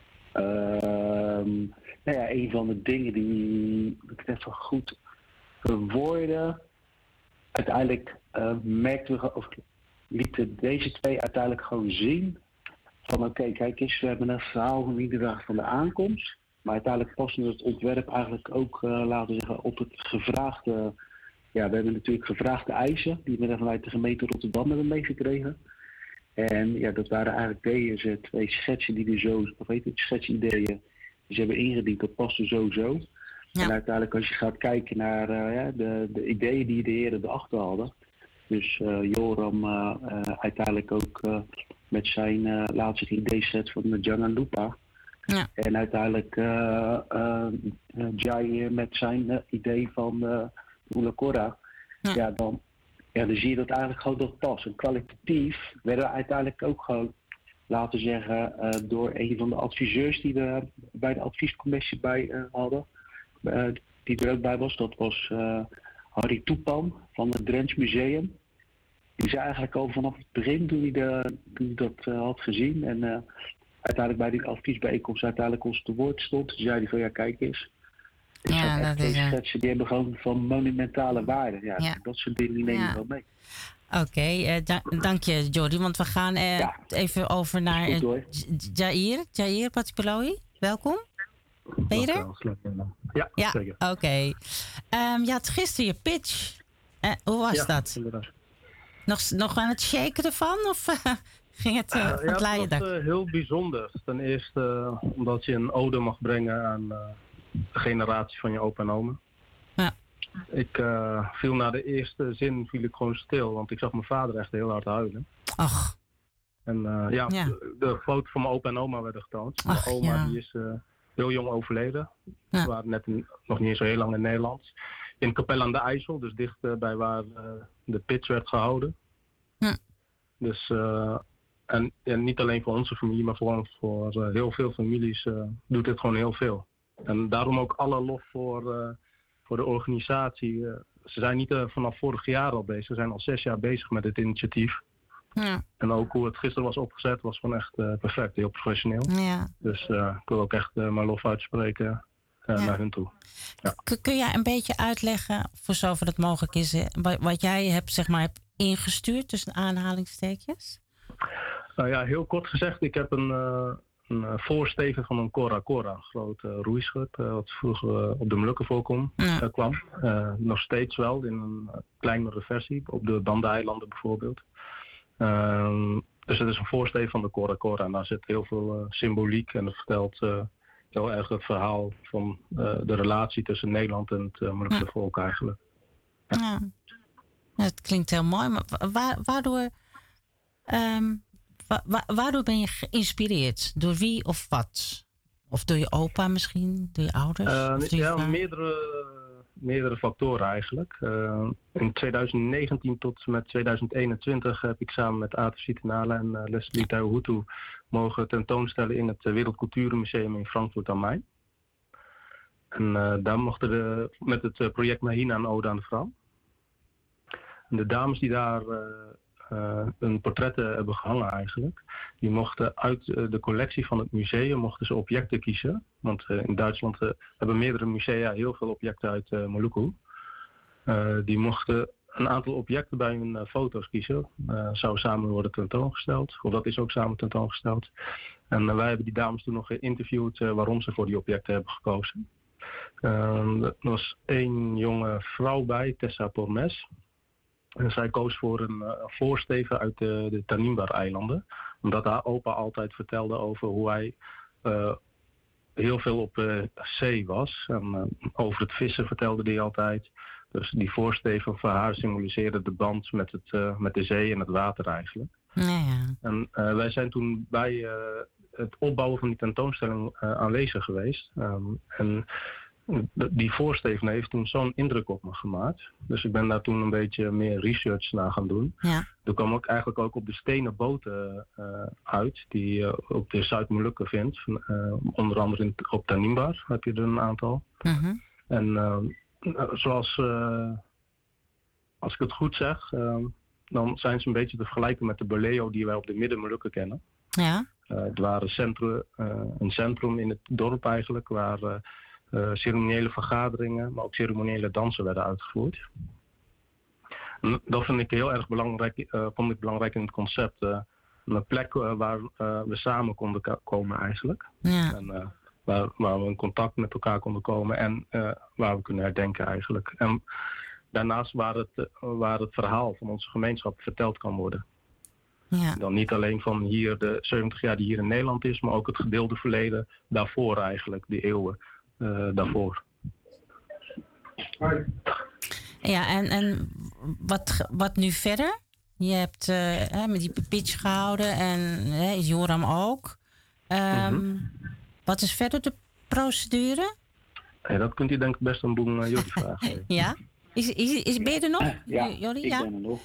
Een van de dingen die ik even goed verwoorden. Uiteindelijk merkten we, of lieten deze twee uiteindelijk gewoon zien van oké, kijk eens, we hebben een verhaal van iedere dag van de aankomst. Maar uiteindelijk past het ontwerp eigenlijk ook, laten we zeggen, op het gevraagde. Ja, we hebben natuurlijk gevraagde eisen die we vanuit de gemeente Rotterdam hebben meegekregen. En ja, dat waren eigenlijk deze twee schetsen die schetsиdeeën die ze hebben ingediend, dat paste sowieso. Ja. En uiteindelijk als je gaat kijken naar de ideeën die de heren erachter hadden. Dus Joram uiteindelijk ook met zijn laatste ideeset van de Jangalupa. Ja. En uiteindelijk Jair met zijn idee van Ulakora. Ja, dan zie je dat eigenlijk gewoon dat past. En kwalitatief werden we uiteindelijk ook gewoon, laten we zeggen, door een van de adviseurs die we bij de adviescommissie bij hadden, die er ook bij was. Dat was Harry Toepan van het Drents Museum. Die zei eigenlijk al vanaf het begin toen hij dat had gezien en uiteindelijk bij die adviesbijeenkomst uiteindelijk ons te woord stond. Toen zei hij van kijk eens. Ja, dat is schetsen die hebben gewoon van monumentale waarde. Ja. Dat soort dingen die nemen we wel mee. Oké, dank je Jordi, want we gaan even over naar Jair Patipolo. Welkom. Ben je er? Ja, zeker. Oké. Je had gisteren je pitch. Hoe was dat? Nog aan het shaken ervan? Of ging het het leiden? Het was heel bijzonder. Ten eerste omdat je een ode mag brengen aan de generatie van je opa en oma. Ja. Ik viel na de eerste zin viel ik gewoon stil, want ik zag mijn vader echt heel hard huilen. Ach. En de foto van mijn opa en oma werden getoond. Mijn oma die is heel jong overleden. We waren nog niet eens zo heel lang in Nederland. In Capelle aan de IJssel, dus dicht bij waar de pitch werd gehouden. Dus, en niet alleen voor onze familie, maar voor heel veel families doet dit gewoon heel veel. En daarom ook alle lof voor de organisatie. Ze zijn niet vanaf vorig jaar al bezig, ze zijn al 6 jaar bezig met dit initiatief. Ja. En ook hoe het gisteren was opgezet was gewoon echt perfect, heel professioneel. Ja. Dus ik wil ook echt mijn lof uitspreken naar hun toe. Ja. Kun jij een beetje uitleggen, voor zover het mogelijk is, wat jij hebt ingestuurd tussen aanhalingstekens? Nou ja, heel kort gezegd, ik heb een voorsteven van een Cora, een groot roeischip, wat vroeger op de Molukken kwam. Nog steeds wel, in een kleinere versie, op de Banda-eilanden bijvoorbeeld. Dus het is een voorsteven van de Cora en daar zit heel veel symboliek en het vertelt heel erg het verhaal van de relatie tussen Nederland en het Molukse volk eigenlijk. Ja. Het klinkt heel mooi, maar waardoor ben je geïnspireerd? Door wie of wat? Of door je opa misschien? Door je ouders? Meerdere factoren eigenlijk. In 2019 tot met 2021 heb ik samen met Aten Sietenala en Leslie Taihutu mogen tentoonstellen in het Wereldculturenmuseum in Frankfurt am Main. En daar mochten we met het project Mahina een ode aan de vrouw. En de dames die daar hun portretten hebben gehangen eigenlijk, die mochten uit de collectie van het museum mochten ze objecten kiezen. Want in Duitsland hebben meerdere musea heel veel objecten uit Moluku. Die mochten een aantal objecten bij hun foto's kiezen. Zou samen worden tentoongesteld. Of dat is ook samen tentoongesteld. En wij hebben die dames toen nog geïnterviewd waarom ze voor die objecten hebben gekozen. Er was 1 jonge vrouw bij, Tessa Pormes. En zij koos voor een voorsteven uit de Tanimbar-eilanden. Omdat haar opa altijd vertelde over hoe hij heel veel op zee was. En over het vissen vertelde hij altijd. Dus die voorsteven voor haar symboliseerde de band met de zee en het water eigenlijk. Ja. En wij zijn toen bij het opbouwen van die tentoonstelling aanwezig geweest. En die voorsteven heeft toen zo'n indruk op me gemaakt. Dus ik ben daar toen een beetje meer research naar gaan doen. Ja. Toen kwam ik eigenlijk ook op de stenen boten uit, die je op de Zuid-Molukken vindt. Onder andere op Tanimbar heb je er een aantal. Mm-hmm. En zoals, als ik het goed zeg, dan zijn ze een beetje te vergelijken met de Boleo die wij op de Midden-Molukken kennen. Ja. Het waren een centrum in het dorp eigenlijk, waar ceremoniële vergaderingen, maar ook ceremoniële dansen werden uitgevoerd. En dat vind ik heel erg belangrijk, vond ik belangrijk in het concept. Een plek waar we samen konden komen eigenlijk. Ja. En waar we in contact met elkaar konden komen en waar we kunnen herdenken eigenlijk. En daarnaast waar het verhaal van onze gemeenschap verteld kan worden. Ja. Dan niet alleen van hier de 70 jaar die hier in Nederland is, maar ook het gedeelde verleden daarvoor eigenlijk, die eeuwen daarvoor. Ja, en wat nu verder? Je hebt met die pitch gehouden en Joram ook. Wat is verder de procedure? Ja, dat kunt u denk ik best aan Boen Jordi vragen. Ja? Ben je er nog? Ja, Jordi? ik ben er nog.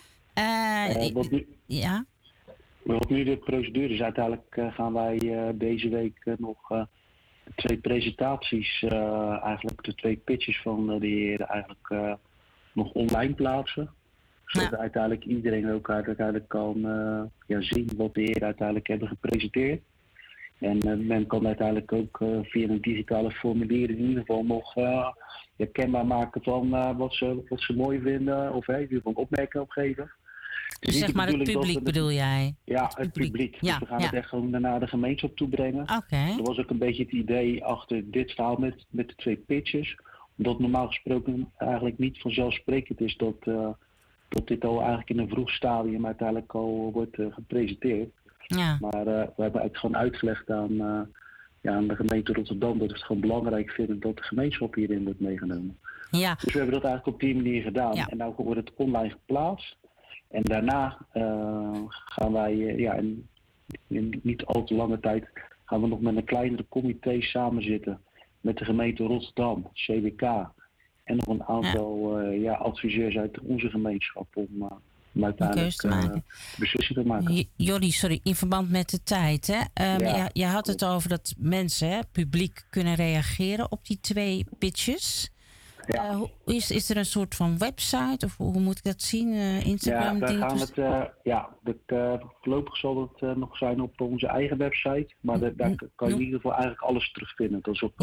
Ja? Wat nu de procedure is, uiteindelijk gaan wij deze week nog 2 presentaties, eigenlijk de 2 pitches van de heren eigenlijk nog online plaatsen. Zodat uiteindelijk iedereen ook uiteindelijk kan zien wat de heren uiteindelijk hebben gepresenteerd. En men kan uiteindelijk ook via een digitale formulier in ieder geval nog kenbaar maken van wat ze mooi vinden of in ieder geval een opmerking opgeven. Dus zeg maar het publiek bedoel jij? Ja, het publiek. Ja, dus we gaan het echt gewoon naar de gemeenschap toe brengen. Okay. Dat was ook een beetje het idee achter dit verhaal met de 2 pitches. Omdat normaal gesproken eigenlijk niet vanzelfsprekend is dat dit al eigenlijk in een vroeg stadium uiteindelijk al wordt gepresenteerd. Ja. Maar we hebben eigenlijk gewoon uitgelegd aan de gemeente Rotterdam dat we het gewoon belangrijk vinden dat de gemeenschap hierin wordt meegenomen. Ja. Dus we hebben dat eigenlijk op die manier gedaan. Ja. En nou wordt het online geplaatst. En daarna gaan wij in niet al te lange tijd gaan we nog met een kleinere comité samenzitten met de gemeente Rotterdam, CWK en nog een aantal adviseurs uit onze gemeenschap om uiteindelijk beslissingen te maken. Jordi, sorry, in verband met de tijd. Hè? Je had het over dat mensen, publiek, kunnen reageren op die 2 pitches. Ja. Is er een soort van website of hoe moet ik dat zien? Instagram? Ja, daar gaan voorlopig zal het nog zijn op onze eigen website. Maar daar kan je in ieder geval eigenlijk alles terugvinden. Dat is op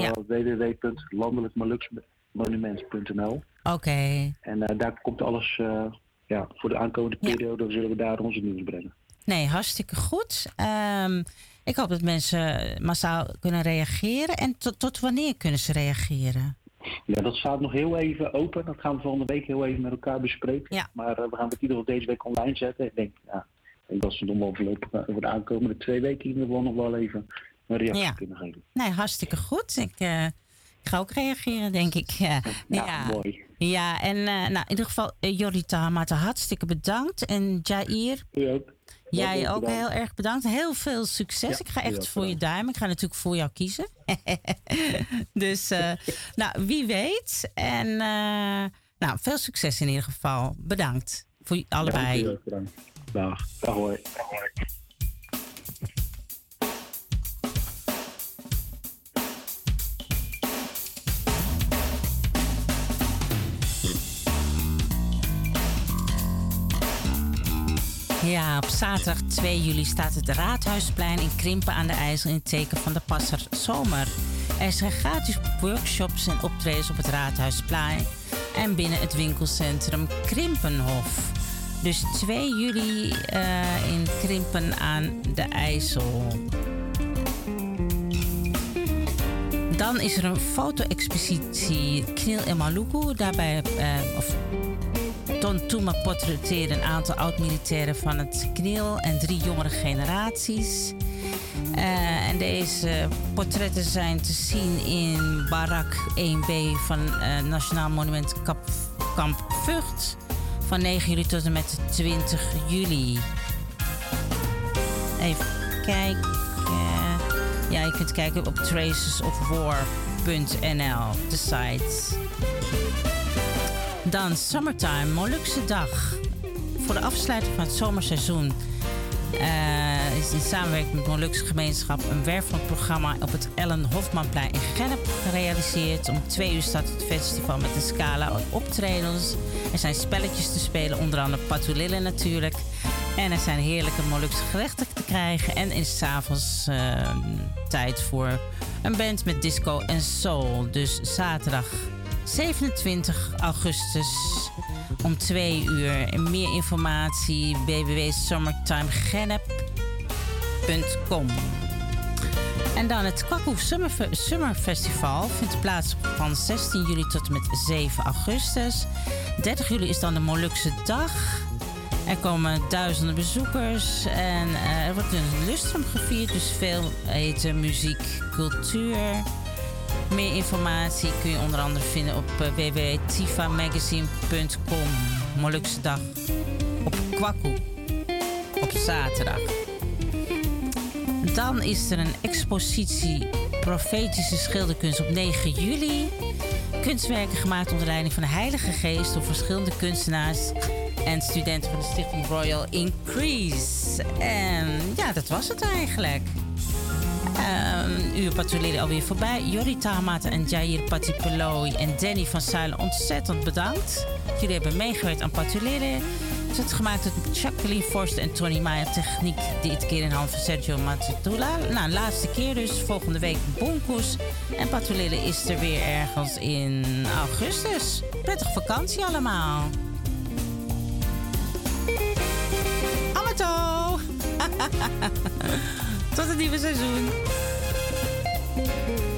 www.landelijkmonumenten.nl. Oké. En daar komt alles voor de aankomende periode zullen we daar onze nieuws brengen. Nee, hartstikke goed. Ik hoop dat mensen massaal kunnen reageren. En tot wanneer kunnen ze reageren? Ja, dat staat nog heel even open. Dat gaan we volgende week heel even met elkaar bespreken. Ja. Maar we gaan het in ieder geval deze week online zetten. Ik denk dat ze nog wel voorlopig over de aankomende 2 weken in ieder geval nog wel even een reactie kunnen geven. Nee, hartstikke goed. Ik ga ook reageren, denk ik. Ja, mooi. Ja, en in ieder geval, Jordi Tahamata, hartstikke bedankt. En Jair, u ook. Jij ook heel erg bedankt. Heel veel succes. Ja, ik ga echt voor je duimen. Ik ga natuurlijk voor jou kiezen. Dus, wie weet. En veel succes in ieder geval. Bedankt voor allebei. Ja, bedankt. Dag hoor. Ja, op zaterdag 2 juli staat het Raadhuisplein in Krimpen aan de IJssel in het teken van de Passer Zomer. Er zijn gratis workshops en optredens op het Raadhuisplein en binnen het winkelcentrum Krimpenhof. Dus 2 juli in Krimpen aan de IJssel. Dan is er een foto-expositie Knil en Maluku. Daarbij Ton Touma portretteert een aantal oud-militairen van het KNIL en 3 jongere generaties. En deze portretten zijn te zien in Barak 1B van Nationaal Monument Kamp Vught van 9 juli tot en met 20 juli. Even kijken. Ja, je kunt kijken op tracesofwar.nl, de site. Dan Summertime, Molukse Dag. Voor de afsluiting van het zomerseizoen is in samenwerking met Molukse Gemeenschap een wervend programma op het Ellen Hofmanplein in Gennep gerealiseerd. Om 2 uur start het festival met een scala optredens. Er zijn spelletjes te spelen, onder andere patulille natuurlijk. En er zijn heerlijke Molukse gerechten te krijgen. En is 's avonds tijd voor een band met disco en soul. Dus zaterdag 27 augustus om 2 uur. En meer informatie www.summertimegennep.com. En dan het Kwaku Summer Festival vindt plaats van 16 juli tot en met 7 augustus. 30 juli is dan de Molukse Dag. Er komen duizenden bezoekers en er wordt een lustrum gevierd, dus veel eten, muziek, cultuur. Meer informatie kun je onder andere vinden op www.tifamagazine.com. Molukse Dag op Kwaku op zaterdag. Dan is er een expositie Profetische Schilderkunst op 9 juli. Kunstwerken gemaakt onder leiding van de Heilige Geest door verschillende kunstenaars en studenten van de Stichting Royal Increase. En ja, dat was het eigenlijk. Uur patrouilleren alweer voorbij. Jordi Tahamata en Jair Patipeloi en Danny van Zuilen, ontzettend bedankt. Jullie hebben meegewerkt aan patrouilleren. Het is gemaakt door Jacqueline Forster en Tony Meijer. Techniek dit keer in hand van Sergio Matutula. Nou, laatste keer dus. Volgende week Bonkoes. En patrouilleren is er weer ergens in augustus. Prettige vakantie allemaal. Amato! Tot het nieuwe seizoen.